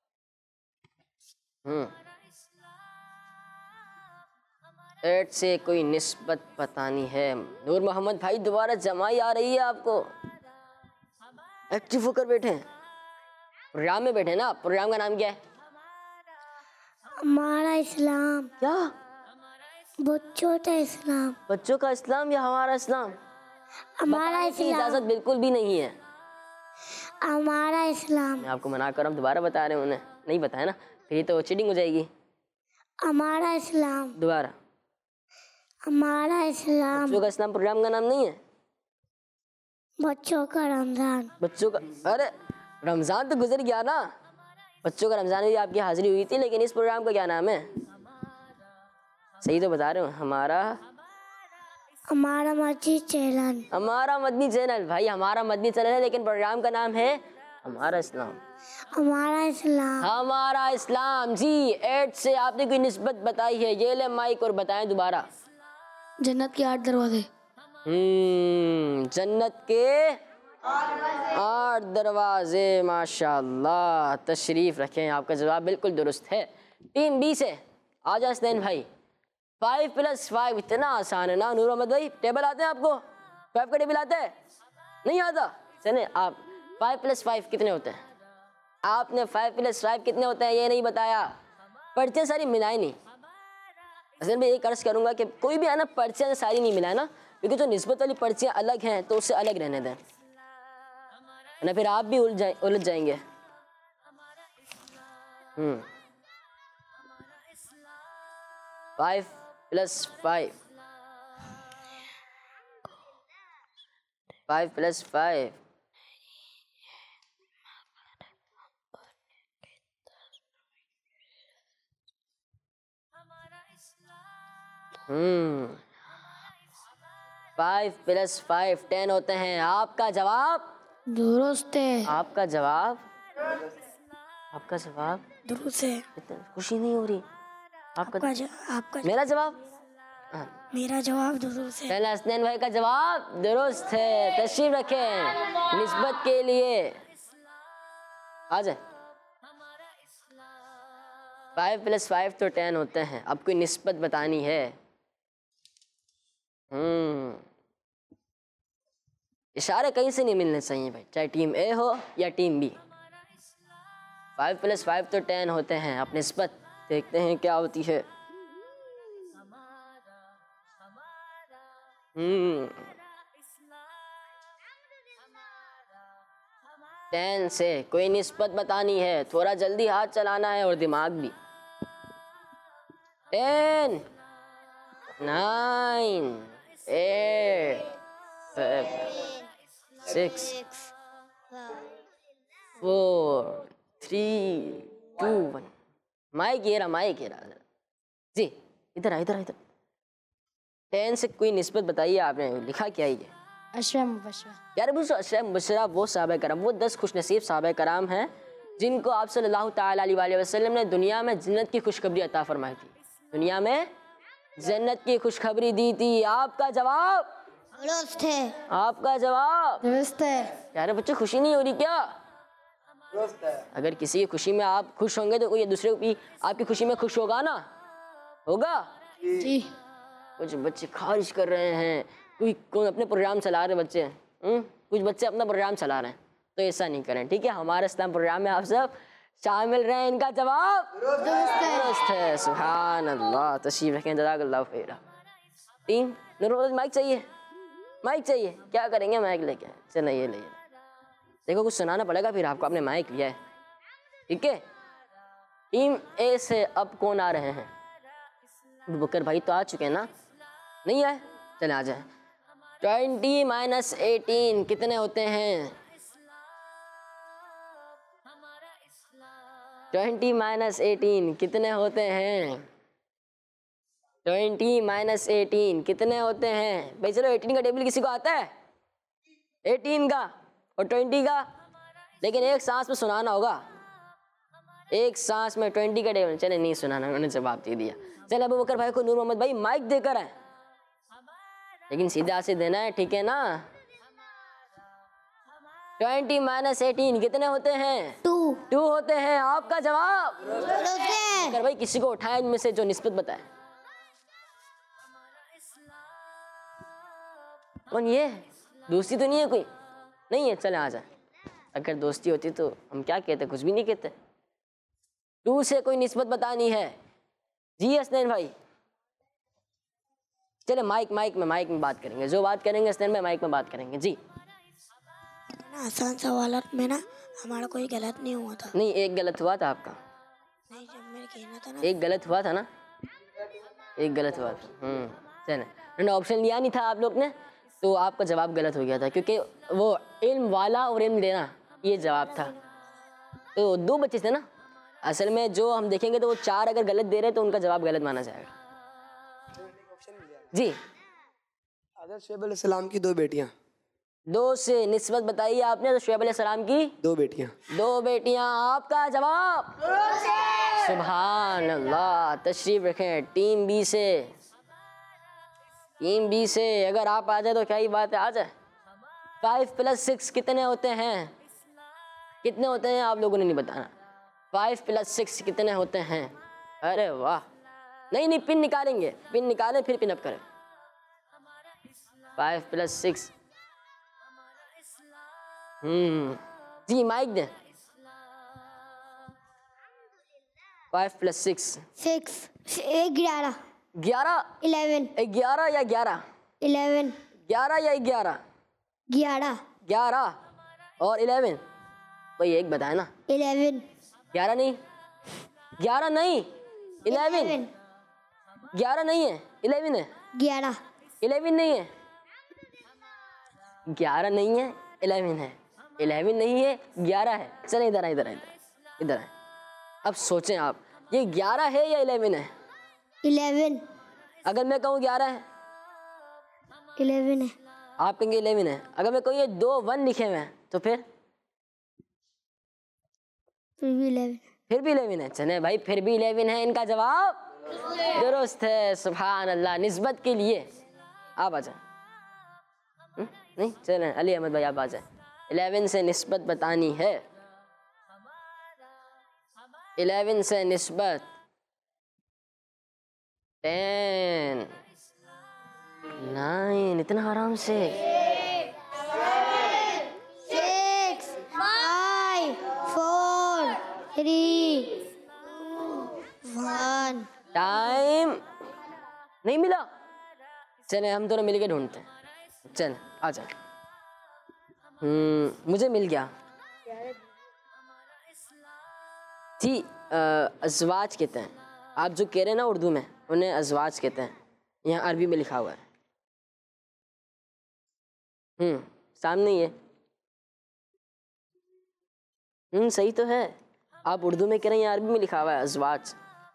8 से कोई निस्बत बतानी है। नूर मोहम्मद भाई दोबारा जमाई आ रही है आपको। एक्टिव होकर बैठे हैं, प्रोग्राम में बैठे ना। प्रोग्राम का नाम क्या है? हमारा इस्लाम। क्या बच्चों का इस्लाम। बच्चों का इस्लाम या हमारा इस्लाम? हमारा बताने की इस्लाम। इजाजत बिल्कुल भी नहीं है। हमारा इस्लाम। मैं आपको मना कर रहा हूँ, दोबारा बता रहे हैं उन्हें, नहीं बताया ना, फिर तो चीटिंग हो जाएगी। हमारा इस्लाम। दोबारा। हमारा इस्लाम। बच्चों का इस्लाम प्रोग्राम का नाम नहीं है। बच्चों का रमजान। बच्चों का, अरे रमजान तो गुजर गया ना, बच्चों का रमजान में भी आपकी हाजिरी हुई थी, लेकिन इस प्रोग्राम का क्या नाम है? सही तो बता रहे हो। हमारा मस्जिद चैनल। हमारा मदनी चैनल। भाई हमारा मदनी चैनल है, लेकिन प्रोग्राम का नाम है हमारा इस्लाम। हमारा इस्लाम। हमारा इस्लाम जी। 8 से आपने कोई निस्बत बताई है, ये ले माइक और बताएं दोबारा। जन्नत के 8 दरवाजे। जन्नत के 8 दरवाजे। माशाल्लाह, तशरीफ रखें, आपका जवाब बिल्कुल दुरुस्त है। टीम बी से आ जा हसनैन भाई। 5 + 5 इतना आसान है ना नूर मोहम्मद भाई? टेबल आते हैं आपको? 5 का टेबल आता है? नहीं आता? चले आप 5 + 5 कितने होते हैं? आपने 5 + 5 कितने होते हैं ये नहीं बताया, पर्चियाँ सारी मिलाई नहीं। असल में ये कर्ज करूँगा कि कोई भी है ना, पर्चियाँ सारी नहीं मिलाए ना, क्योंकि जो निस्बत वाली पर्चियाँ अलग हैं तो उससे अलग रहने दें, ना फिर आप भी उलझ जाएंगे। 5 + 5 5 + 5 5 + 5 10 होते हैं। आपका जवाब दुरुस्त है। आपका जवाब दुरुस्त है। इतना खुशी नहीं हो रही आपका आपका मेरा जवाब? मेरा जवाब दुरुस्त है। पहले हसनैन भाई का जवाब दुरुस्त है। तशरीफ रखें निस्बत के लिए। आ जाए। 5 + 5 तो 10 होते हैं। अब कोई निस्बत बतानी है। इशारे कहीं से नहीं मिलने चाहिए भाई, चाहे टीम ए हो या टीम बी। 5 + 5 तो 10 होते हैं। अब निस्बत देखते हैं क्या होती है। 10 से कोई निस्बत बतानी है, थोड़ा जल्दी हाथ चलाना है और दिमाग भी। 10 9 8 7 6 4 3 2 1। माइक ये रहा जी, इधर आ। 10 से कोई निस्बत बताइए। आपने लिखा क्या ये? यार अशरा मुबशरा वो सहाबा कराम, वो 10 खुशनसीब सहाबा कराम हैं जिनको आप सल्लल्लाहु ताला अलैहि वसल्लम ने दुनिया में जन्नत की खुशखबरी अता फरमाई थी। दुनिया में जन्नत की खुशखबरी दी थी। आपका जवाब दुरुस्त है। आपका जवाब दुरुस्त है। यार बच्चे खुशी नहीं हो रही क्या? अगर किसी की खुशी में आप खुश होंगे तो कोई दूसरे भी आपकी खुशी में खुश होगा ना? होगा जी। कुछ बच्चे खारिश कर रहे हैं, कोई अपने प्रोग्राम चला रहे बच्चे, कुछ बच्चे अपना प्रोग्राम चला रहे हैं, तो ऐसा नहीं करें, ठीक है? हमारे इस्लाम प्रोग्राम में आप सब शामिल रहे। इनका जवाब दुरुस्त है। सुभान अल्लाह। तशरीफ रखें, जज़ाकल्लाहु खैरा। टीम नूर माइक चाहिए? माइक चाहिए? क्या करेंगे माइक लेके? चलो ये ले, देखो कुछ सुनाना पड़ेगा फिर आपको। आपने माइक लिया है, ठीक है? टीम ए से अब कौन आ रहे हैं? बुकर भाई तो आ चुके हैं ना? नहीं आए? चले आ जाए। 20 - 18 कितने होते हैं? 20 - 18 कितने होते हैं? 20 - 18 कितने होते हैं? भाई चलो 18 का टेबल किसी को आता है? 18 का और 20 का, लेकिन एक सांस में सुनाना होगा। एक सांस में 20 का टेबल। चले नहीं सुनाना, उन्होंने जवाब दे दिया। चले अबू बकर भाई को नूर मोहम्मद भाई माइक देकर आए, लेकिन सीधा से देना है, ठीक है ना? 20 - 18 कितने होते हैं? 2 होते हैं। आपका जवाब अगर भाई किसी को उठाए इनमें से जो निस्बत बताए। कौन ये? दोस्ती तो नहीं है कोई? नहीं है, चले आ जाए। अगर दोस्ती होती तो हम क्या कहते? कुछ भी नहीं कहते। 2 से कोई निस्बत बतानी है जी हसनैन भाई? चले माइक में बात करेंगे, जो बात करेंगे स्टैंड में माइक में बात करेंगे जी। ना आसान सवालत में ना हमारा कोई गलत नहीं हुआ था। नहीं, एक गलत हुआ था आपका। नहीं, जब मैंने कहना था ना, एक गलत हुआ था ना, एक गलत हुआ था। चले, मैंने ऑप्शन लिया नहीं था आप लोग ने, तो आपका जवाब गलत हो गया था, क्योंकि वो इल्म वाला और इल्म देना ये जवाब था। तो 2 बच्चे थे ना, असल में जो हम देखेंगे तो वो 4 अगर गलत दे रहे तो उनका जवाब गलत माना जाएगा जी। हज़रत शुएब अलैहिस्सलाम की 2 बेटियाँ। 2 से निस्बत बताइए आपने, तो शुएब अलैहिस्सलाम की 2 बेटियाँ। 2 बेटियां। आपका जवाब सुभान अल्लाह। तशरीफ रखें टीम बी से। टीम बी से अगर आप आ जाए तो क्या ही बात है, आ जाए। 5 + 6 कितने होते हैं? कितने होते हैं आप लोगों ने नहीं बताना। 5 + 6 कितने होते हैं? अरे वाह, नहीं पिन निकालेंगे, पिन निकालें फिर पिन अप करें। 5 + 6 जी माइक दें। 5 + 6 6 11 11 11 11 या 11 11 11 या 11 11 11 और 11 कोई एक बताए ना। 11 11 नहीं, 11 नहीं 11 11 नहीं है, 11 है। 11 11 नहीं है, 11 नहीं है, 11 है। 11 नहीं है, 11 है। चले इधर आए, इधर आए। अब सोचें आप, ये 11 है या 11 है? 11 अगर मैं कहूँ 11 है, 11 है। आप कहेंगे 11 है। अगर मैं कहूँ ये 2 1 लिखे हुए हैं तो फिर भी 11 फिर भी 11 है। चले भाई, फिर भी 11 है। इनका जवाब दुरुस्त है। सुभान अल्लाह। निस्बत के लिए आप आ जाए। नहीं चलें, अली अहमद भाई आप आ जाए। 11 से निस्बत बतानी है। 11 से निस्बत 10 9। इतना आराम से 6 5 4 3 1 टाइम नहीं मिला। चले हम दोनों मिलके ढूंढते हैं। चल आ जाए। मुझे मिल गया जी। अज़वाज कहते हैं। आप जो कह रहे हैं ना उर्दू में, उन्हें अज़वाज कहते हैं। यहाँ अरबी में लिखा हुआ है। सामने ही है। सही तो है। आप उर्दू में कह रहे हैं, यहाँ अरबी में लिखा हुआ है अज़वाज।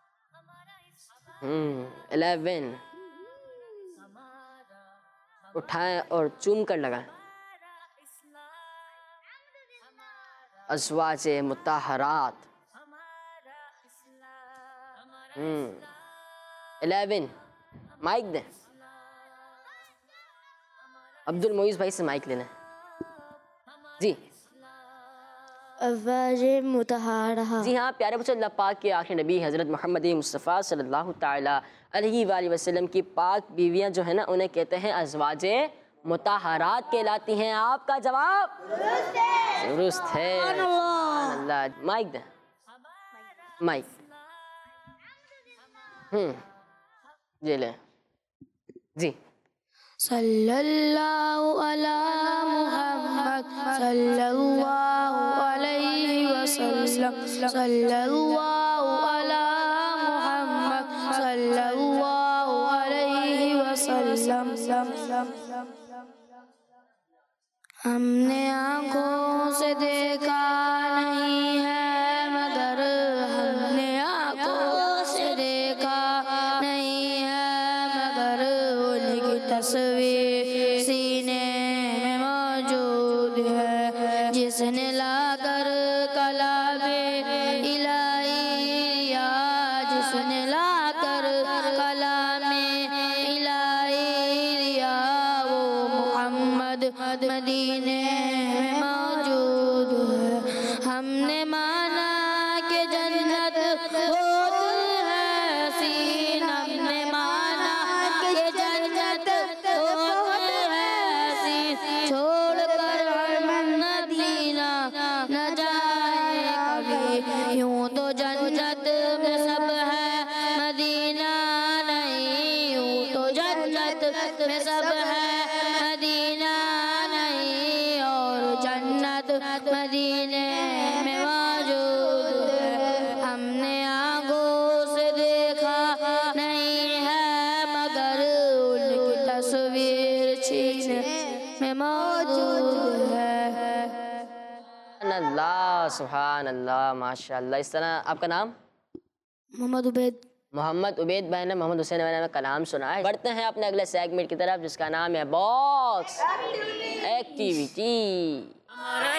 11 उठाएं और चूम कर लगाएं। अज़वाज मुताहरात 11। माइक दें। अब्दुल मोइज़ भाई से माइक लेना जी। अज़वाज मुतहरा। जी हाँ प्यारे बच्चों, अल्लाह पाक के आखिरी नबी हज़रत मोहम्मद मुस्तफ़ा सल्लल्लाहु ताला अलैहि वसल्लम की पाक बीवियाँ जो है ना, उन्हें कहते हैं अज़वाज मुताहरात कहलाती हैं। आपका जवाब दुरुस्त है। अल्लाह। माइक दें, माइक। ये ले जी। सल्लल्लाहु अला मुहम्मद सल्लल्लाहु अलैहि वसल्लम। सल्लल्लाहु अला मुहम्मद सल्लल्लाहु अलैहि वसल्लम। हमने आँखों से देखा नहीं है, मगर हमने आँखों से देखा नहीं है, मगर उनकी तस्वीर सीने में मौजूद है। जिसने लाकर कलामे इलाही या जिसने लाकर कलामे इलाही या वो मोहम्मद मदीने में मौजूद है। हमने माना कि जन्नत होती है सीन, हमने माना कि जन्नत होती है सीन। छोड़कर हम मदीना न जाए कभी, यूं तो जन्नत में सब है, मदीना नहीं। यूं तो जन्नत जन्नत में सब है मदीना नहीं, और जन्नत मदीने में मौजूद है। हमने आंखों से देखा नहीं है, मगर उनकी तस्वीर सीने में मौजूद है। अल्लाह सुभान अल्लाह माशाअल्लाह। इस तरह आपका नाम? मोहम्मद उबैद। मोहम्मद उबैद भाई ने मोहम्मद हुसैन भाई ने कलाम सुना है। बढ़ते हैं अपने अगले सेगमेंट की तरफ जिसका नाम है बॉक्स एक्टिविटी। हमारा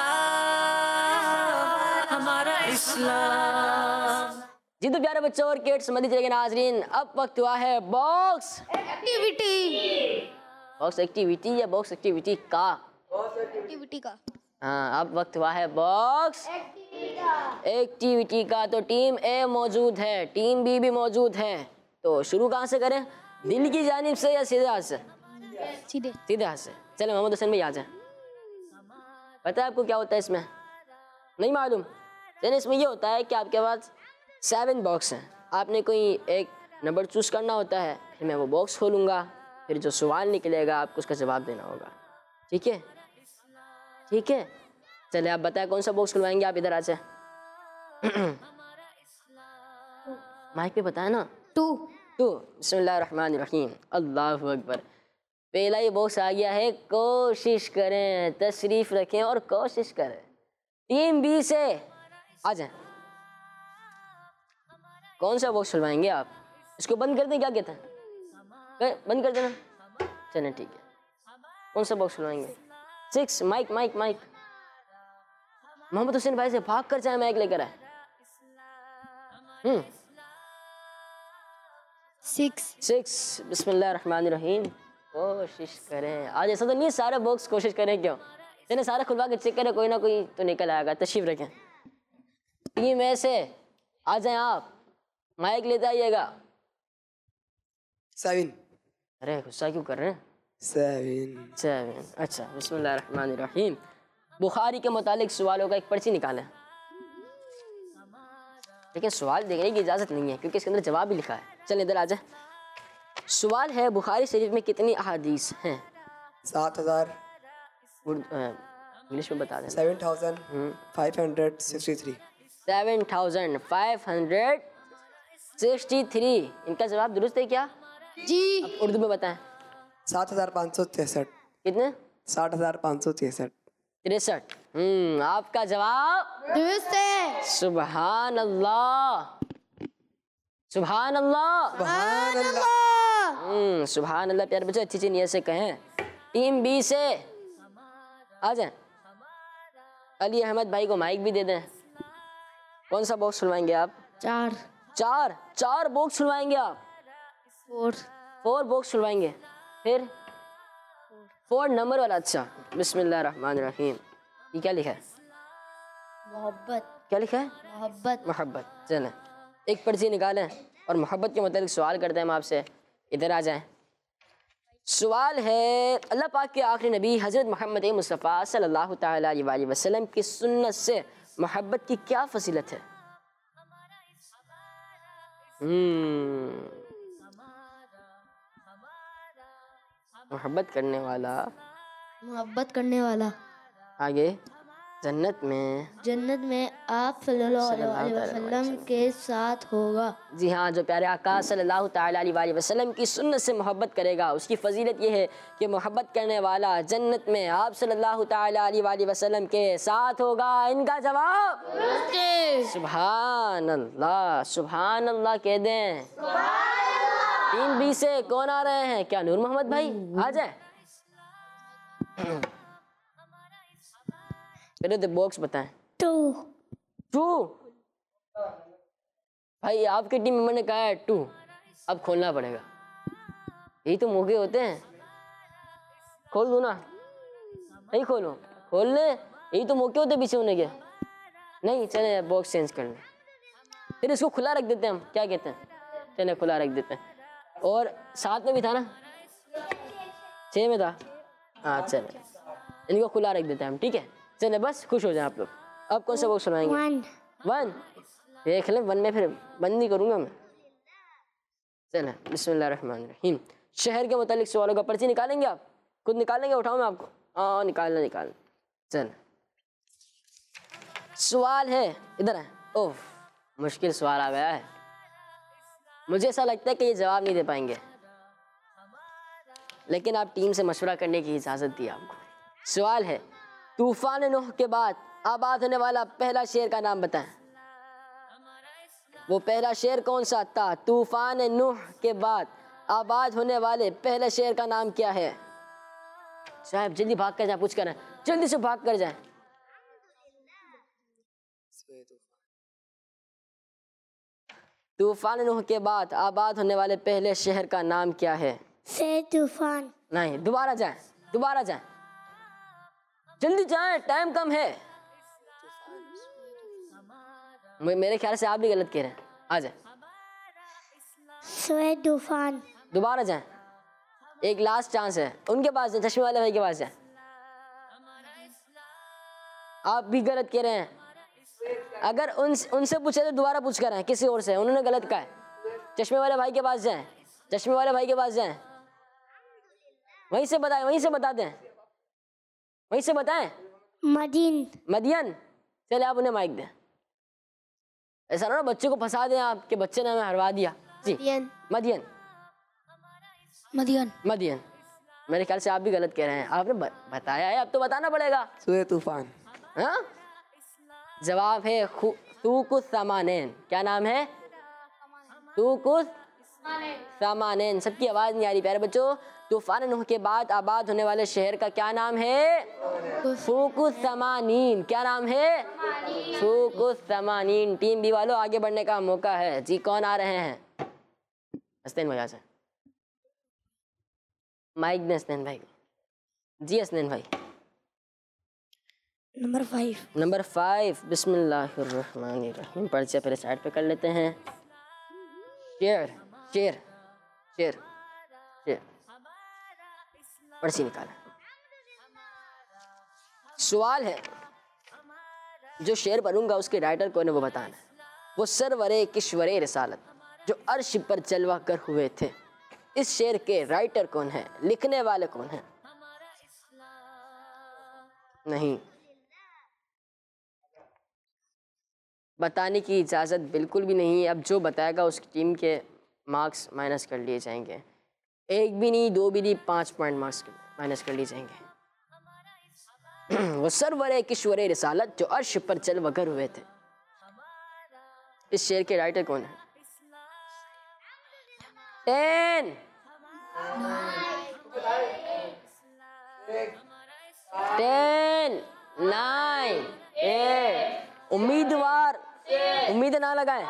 इस्लाम, हमारा इस्लाम। जी तो प्यारे बच्चों और किड्स मदीने के नाजरीन, अब वक्त हुआ है बॉक्स एक्टिविटी। बॉक्स एक्टिविटी या बॉक्स एक्टिविटी का? एक्टिविटी का। हाँ, अब वक्त हुआ है बॉक्स एक्टिविटी का। तो टीम ए मौजूद है, टीम बी भी मौजूद है। तो शुरू कहाँ से करें, दिल की जानिब से या सीधे हाथ से? सीधे सीधे हाथ से। चले मोहम्मद हुसैन भाई आ जाए। पता है आपको क्या होता है इसमें? नहीं मालूम? चलिए, इसमें ये होता है कि आपके पास 7 बॉक्स हैं। आपने कोई एक नंबर चूज़ करना होता है, फिर मैं वो बॉक्स खोलूँगा, फिर जो सवाल निकलेगा आपको उसका जवाब देना होगा। ठीक है? ठीक है, चले आप बताएं कौन सा बॉक्स खुलवाएंगे आप? इधर आ जाए। माइक पे बताए ना। 2 बिस्मिल्लाहिर्रहमानिर्रहीम, अल्लाहु अकबर। पहला ये बॉक्स आ गया है, कोशिश करें, तशरीफ रखें और कोशिश करें। टीम बी से आ जाए। कौन सा बॉक्स खुलवाएंगे आप? इसको बंद कर दें, क्या कहते हैं? बंद कर देना। चलें ठीक है, कौन सा बॉक्स खुलवाएंगे? 6। Mic mic mic Mohammad Hussain भाई से भाग कर जाए, माइक लेकर आए। 6 बिस्मिल्लाहिर्रहमानिर्रहीम, कोशिश करें। आज ऐसा तो नहीं सारे बॉक्स कोशिश करें, क्यों? चलिए सारे खुलवा के चेक करें, कोई ना कोई तो निकल आएगा। तशरीफ रखें। टीम ए से आ जाएं आप, माइक लेते आइएगा। 7। अरे गुस्सा क्यों कर रहे हैं? 7। अच्छा, बिस्मिल्लाहिर्रहमानिर्रहीम। बुखारी के मुतालिक सवालों का एक पर्ची निकालें, लेकिन सवाल देखने की इजाज़त नहीं है क्योंकि इसके अंदर जवाब भी लिखा है। चल इधर आ जाए। सवाल है, बुखारी शरीफ में कितनी अहादीस हैं? 7000। इंग्लिश में बता दें। 7563। 7563। इनका जवाब दुरुस्त है क्या? जी। अब उर्दू में बताएं। 7563। कितने? 7563। 63। आपका जवाब दुरुस्त है। सुभान अल्लाह, सुभान अल्लाह, सुभान अल्लाह। सुभान अल्लाह। प्यारे बच्चों, अच्छी अच्छी नीयत से कहें। टीम बी से आ जाए। अली अहमद भाई को माइक भी दे दें। कौन सा बॉक्स खुलवाएंगे आप? 4 बॉक्स खुलवाएंगे आप? 4 बॉक्स खुलवाएंगे। फिर 4 नंबर वाला। अच्छा, बिस्मिल्लाहिर्रहमानिर्रहीम। ये क्या लिखा है? मोहब्बत। क्या लिखा है? मोहब्बत। चलें एक पर्ची निकालें और मोहब्बत के मतलब सवाल करते हैं हम आपसे। इधर आ जाएं। सवाल है, अल्लाह पाक के आखिरी नबी हज़रत मोहम्मद मुस्तफ़ा सल्लल्लाहु तआला अलैहि वसल्लम की सुन्नत से मोहब्बत की क्या फजीलत है? मोहब्बत करने वाला आगे जन्नत में आप सल्लल्लाहु अलैहि वसल्लम के साथ होगा। जी हाँ, जो प्यारे आका सल्लल्लाहु तआला अलैहि वसल्लम की सुन्नत से मोहब्बत करेगा उसकी फजीलत ये है कि मोहब्बत करने वाला जन्नत में आप सल्लल्लाहु तआला अलैहि वसल्लम के साथ होगा। इनका जवाब सुभान अल्लाह, सुभान अल्लाह कह दें। टीम बी से कौन आ रहे हैं? क्या नूर मोहम्मद भाई आ जाए। पहले तो बॉक्स बताएं। 2 भाई आपकी टीम मेंबर ने कहा है 2। अब खोलना पड़ेगा, यही तो मौके होते हैं। खोल दो ना। नहीं खोलो, खोल ले, यही तो मौके होते पीछे होने के। नहीं, चले बॉक्स चेंज कर लें, फिर इसको खुला रख देते हैं हम। क्या कहते हैं? चले खुला रख देते हैं। और 7 में भी था ना? 6 में था। हाँ चले, इनको खुला रख देते हैं हम। ठीक है, चले बस खुश हो जाए आप लोग। अब कौन सा बॉक्स सुनाएंगे? 1 देख लें। 1 में फिर बंद नहीं करूँगा मैं। चले बिस्मिल्लाहिर्रहमानिर्रहीम। शहर के मुतालिक सवालों का। पर्ची निकालेंगे आप? खुद निकालेंगे? उठाऊं मैं आपको? हाँ निकालना। चल सवाल है, इधर है। ओह मुश्किल सवाल आ गया है, मुझे ऐसा लगता है कि ये जवाब नहीं दे पाएंगे, लेकिन आप टीम से मशवरा करने की इजाज़त दी आपको। सवाल है, तूफान नूह के बाद आबाद होने वाला पहला शेर का नाम बताएं। वो पहला शेर कौन सा था? तूफान नूह के बाद आबाद होने वाले पहले शेर का नाम क्या है? साहब जल्दी भाग कर जाए, पूछ कर, जल्दी से भाग कर जाए। तूफान नूह के बाद आबाद होने वाले पहले शहर का नाम क्या है? से तूफान। नहीं, दोबारा जाए, दोबारा जाए, जल्दी जाए, टाइम कम है। मेरे ख्याल से आप भी गलत कह रहे हैं, आ जाए। से तूफान। दोबारा जाए, एक लास्ट चांस है, उनके पास जाए, चश्मे वाले भाई के पास जाए। आप भी गलत कह रहे हैं। अगर उनसे पूछे तो दोबारा पूछ कर आए, किसी और से, उन्होंने गलत कहा है। चश्मे वाले भाई के पास जाएं, चश्मे वाले भाई के पास जाएं, वहीं से बताएं, वहीं से बता दें, वहीं से बताएं। मदियन। चले आप उन्हें माइक दें। ऐसा ना बच्चे को फंसा दें आप कि बच्चे ने हमें हरवा दिया। जी मदियन। मेरे ख्याल से आप भी गलत कह रहे हैं, आपने बताया है, अब तो बताना पड़ेगा। सूरह तूफान। हाँ जवाब है तूकुस समानेन। क्या नाम है? तूकुस समानेन। सबकी आवाज नहीं आ रही प्यारे बच्चों। तूफान नूह के बाद आबाद होने वाले शहर का क्या नाम है? तूकुस समानीन। क्या नाम है? तूकुस समानीन। टीम बी वालों आगे बढ़ने का मौका है। जी कौन आ रहे हैं? हसनैन भाई आ जाए, माइक दें हसनैन भाई। जी हसनैन भाई। नंबर 5 बिस्मिल्लाहिर्रहमानिर्रहीम। पर्चे पहले साइड पे कर लेते हैं। शेर शेर शेर शेर पर्ची निकालें। सवाल है, जो शेर पढ़ूंगा उसके राइटर कौन है वो बताना है। वो सरवरे किश्वरे रिसालत जो अर्श पर जलवा कर हुए थे, इस शेर के राइटर कौन है? लिखने वाले कौन है? नहीं, बताने की इजाज़त बिल्कुल भी नहीं है। अब जो बताएगा उसकी टीम के मार्क्स माइनस कर लिए जाएंगे। एक भी नहीं, दो भी नहीं, 5 पॉइंट मार्क्स माइनस कर लिए जाएंगे। वो सरवरे किश्वरे रिसालत जो अर्श पर जलवा कर हुए थे, इस शेर के राइटर कौन है? 10 10 9 8 उम्मीदवार उम्मीद ना लगाएं।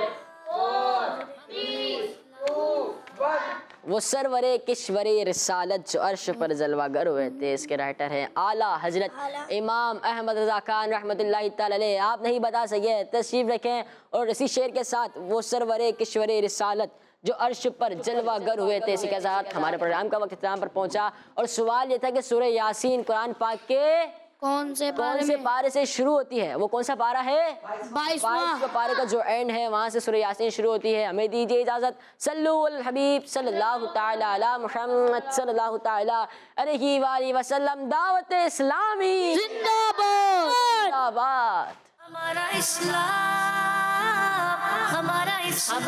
वो सरवरे किश्वरे रिसालत जो अर्श पर जलवागर हुए थे, इसके राइटर हैं आला हजरत इमाम अहमद रज़ा खान रहमतुल्लाहि तआला अलैह। आप नहीं बता सके, तशरीफ रखें। और इसी शेर के साथ वो सरवरे किश्वरे रिसालत जो अर्श पर जलवागर हुए थे, इसी के साथ हमारे प्रोग्राम का वक्त इख्तिताम पर पहुंचा। और सवाल ये था कि सूरह यासीन कुरान पाक के कौन से पारे से शुरू होती है? वो कौन सा पारा है? 22वां पारे का जो एंड है वहाँ से सूरह यासीन शुरू होती है। हमें दीजिए इजाज़त। सल्लु अल हबीब सल्लल्लाहु तआला अला मुहम्मद सल्लल्लाहु तआला अलैहि वसल्लम। दावत इस्लामी जिंदाबाद जिंदाबाद। हमारा इस्लाम, हमारा इस्लाम,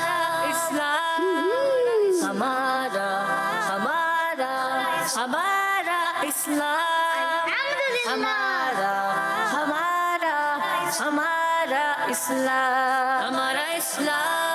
हमारा हमारा हमारा इस्लाम, हमारा हमारा हमारा इस्लाम, हमारा इस्लाम।